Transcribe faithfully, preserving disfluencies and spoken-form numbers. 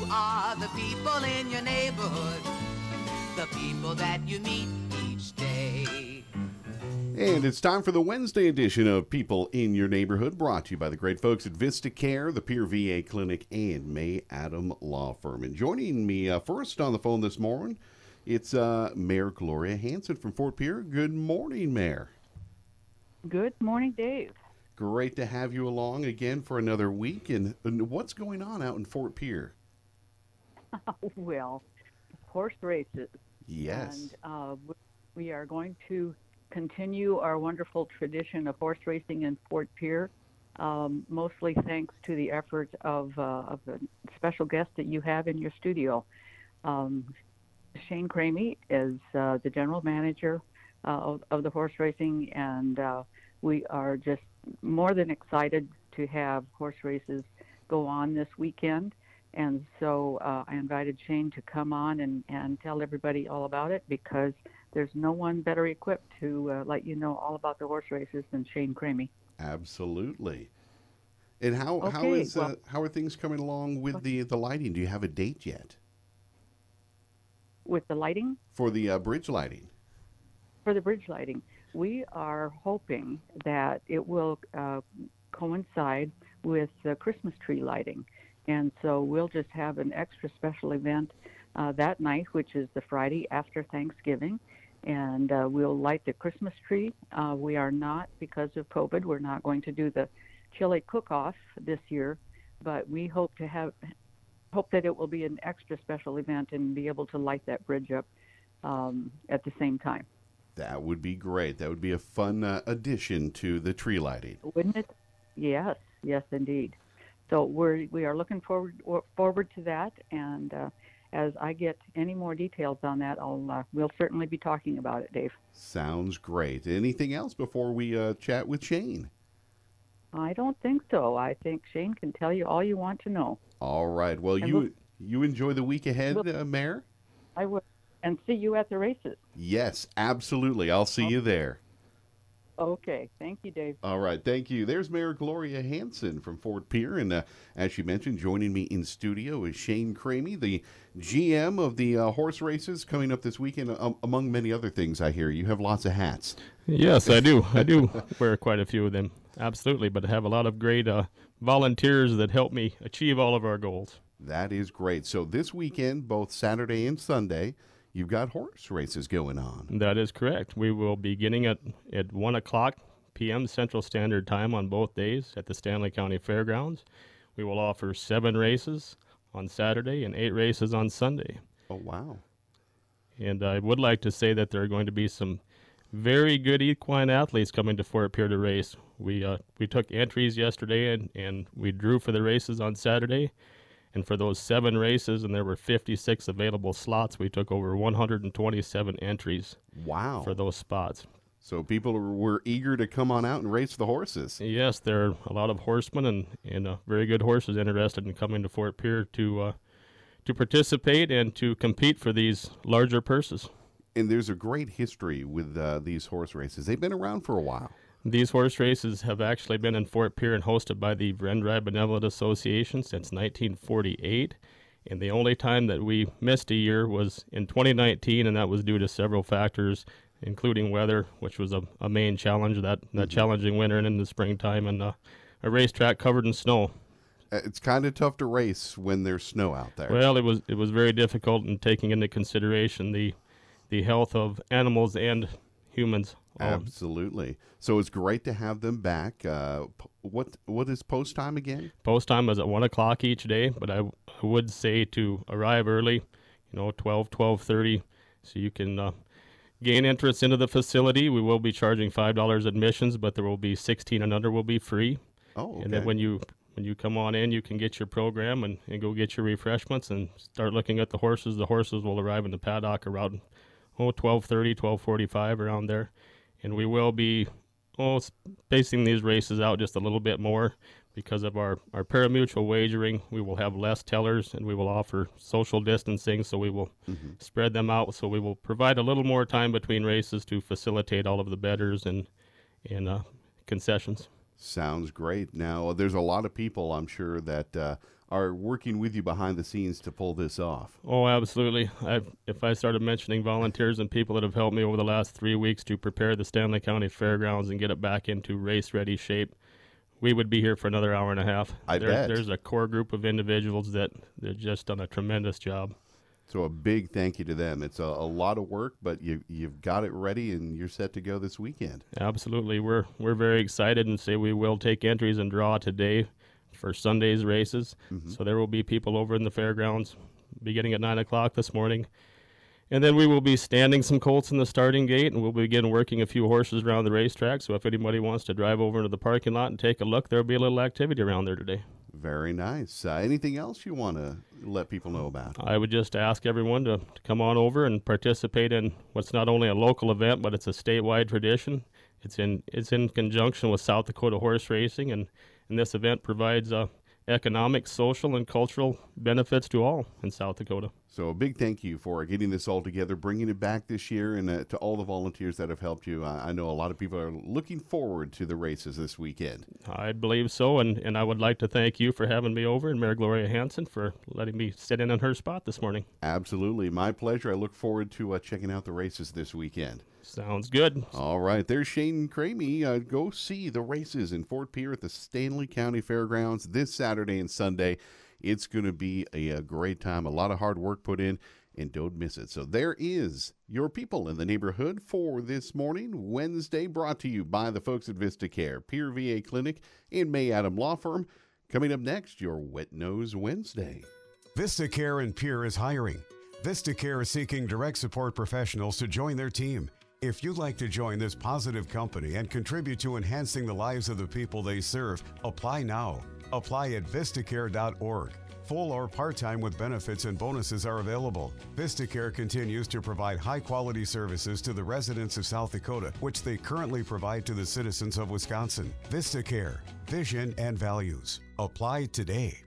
are the people in your neighborhood, the people that you meet each day. And it's time for the Wednesday edition of People in Your Neighborhood, brought to you by the great folks at Vista Care, the Peer V A Clinic, and May Adam Law Firm. And joining me uh, first on the phone this morning, it's uh, Mayor Gloria Hanson from Fort Pierre. Good morning, Mayor. Good morning, Dave. Great to have you along again for another week. And, and what's going on out in Fort Pierre? Well, horse races. Yes. And uh, we are going to continue our wonderful tradition of horse racing in Fort Pierre, um, mostly thanks to the efforts of, uh, of the special guest that you have in your studio. Um, Shane Cramey is uh, the general manager uh, of, of the horse racing, and uh, we are just more than excited to have horse races go on this weekend. And so uh, I invited Shane to come on and, and tell everybody all about it, because there's no one better equipped to uh, let you know all about the horse races than Shane Cramey. Absolutely. And how okay, how is well, uh, how are things coming along with the, the lighting? Do you have a date yet? With the lighting? For the uh, bridge lighting. For the bridge lighting, we are hoping that it will uh, coincide with the Christmas tree lighting. And so we'll just have an extra special event uh, that night, which is the Friday after Thanksgiving. And uh, we'll light the Christmas tree. Uh, we are not, because of COVID, we're not going to do the chili cook-off this year, but we hope to have hope that it will be an extra special event and be able to light that bridge up um, at the same time. That would be great. That would be a fun uh, addition to the tree lighting. Wouldn't it? Yes, yes, indeed. So we're we are looking forward forward to that, and uh, as I get any more details on that, I'll uh, we'll certainly be talking about it, Dave. Sounds great. Anything else before we uh, chat with Shane? I don't think so. I think Shane can tell you all you want to know. All right. Well, And you we'll, you enjoy the week ahead, we'll, uh, Mayor? I will, and see you at the races. Yes, absolutely. I'll see okay. you there. Okay. Thank you, Dave. All right. Thank you. There's Mayor Gloria Hanson from Fort Pierre. And uh, as she mentioned, joining me in studio is Shane Cramey, the G M of the uh, horse races coming up this weekend, um, among many other things. I hear you have lots of hats. Yes, I do. I do wear quite a few of them. Absolutely. But I have a lot of great uh, volunteers that help me achieve all of our goals. That is great. So this weekend, both Saturday and Sunday, you've got horse races going on. That is correct. We will be beginning at, at one o'clock p m. Central Standard Time on both days at the Stanley County Fairgrounds. We will offer seven races on Saturday and eight races on Sunday. Oh, wow. And I would like to say that there are going to be some very good equine athletes coming to Fort Pierre to race. We uh, we took entries yesterday, and, and we drew for the races on Saturday. And for those seven races, and there were fifty-six available slots, we took over one hundred twenty-seven entries. Wow. For those spots. So people were eager to come on out and race the horses. Yes, there are a lot of horsemen and, and uh, very good horses interested in coming to Fort Pierre to uh, to participate and to compete for these larger purses. And there's a great history with uh, these horse races. They've been around for a while. These horse races have actually been in Fort Pierre and hosted by the Vrendrye Benevolent Association since nineteen forty-eight. And the only time that we missed a year was in twenty nineteen, and that was due to several factors, including weather, which was a, a main challenge, that, that mm-hmm. challenging winter and in the springtime, and uh, a racetrack covered in snow. It's kind of tough to race when there's snow out there. Well, it was it was very difficult in taking into consideration the the health of animals and humans. Absolutely. So it's great to have them back. Uh, what what is post time again? Post time is at one o'clock each day, but I, w- I would say to arrive early, you know, twelve, twelve thirty, so you can uh, gain entrance into the facility. We will be charging five dollars admissions, but there will be sixteen and under will be free. Oh, okay. And then when you when you come on in, you can get your program and, and go get your refreshments and start looking at the horses. The horses will arrive in the paddock around oh twelve thirty, twelve forty-five, around there. And we will be oh, spacing these races out just a little bit more because of our, our pari-mutuel wagering. We will have less tellers, and we will offer social distancing, so we will mm-hmm. spread them out. So we will provide a little more time between races to facilitate all of the bettors and, and uh, concessions. Sounds great. Now, there's a lot of people, I'm sure, that uh, are working with you behind the scenes to pull this off. Oh, absolutely. I, if I started mentioning volunteers and people that have helped me over the last three weeks to prepare the Stanley County Fairgrounds and get it back into race-ready shape, we would be here for another hour and a half. I there, bet. There's a core group of individuals that they've just done a tremendous job. So a big thank you to them. It's a, a lot of work, but you, you've got it ready and you're set to go this weekend. Absolutely. We're we're very excited and say we will take entries and draw today for Sunday's races. Mm-hmm. So there will be people over in the fairgrounds beginning at nine o'clock this morning. And then we will be standing some colts in the starting gate, and we'll begin working a few horses around the racetrack. So if anybody wants to drive over into the parking lot and take a look, there'll be a little activity around there today. Very nice. Uh, anything else you want to let people know about? I would just ask everyone to, to come on over and participate in what's not only a local event, but it's a statewide tradition. It's in it's in conjunction with South Dakota Horse Racing, and, and this event provides uh, economic, social, and cultural benefits to all in South Dakota. So a big thank you for getting this all together, bringing it back this year, and uh, to all the volunteers that have helped you. Uh, I know a lot of people are looking forward to the races this weekend. I believe so, and, and I would like to thank you for having me over, and Mayor Gloria Hansen for letting me sit in on her spot this morning. Absolutely. My pleasure. I look forward to uh, checking out the races this weekend. Sounds good. All right. There's Shane Cramey. Uh, go see the races in Fort Pierre at the Stanley County Fairgrounds this Saturday and Sunday. It's going to be a, a great time, a lot of hard work put in, and don't miss it. So there is your people in the neighborhood for this morning, Wednesday, brought to you by the folks at VistaCare, Pierre V A Clinic, and May Adam Law Firm. Coming up next, your Wet Nose Wednesday. VistaCare in Pierre is hiring. VistaCare is seeking direct support professionals to join their team. If you'd like to join this positive company and contribute to enhancing the lives of the people they serve, apply now. Apply at vistacare dot org. Full or part-time with benefits and bonuses are available. VistaCare continues to provide high-quality services to the residents of South Dakota, which they currently provide to the citizens of Wisconsin. VistaCare, vision and values. Apply today.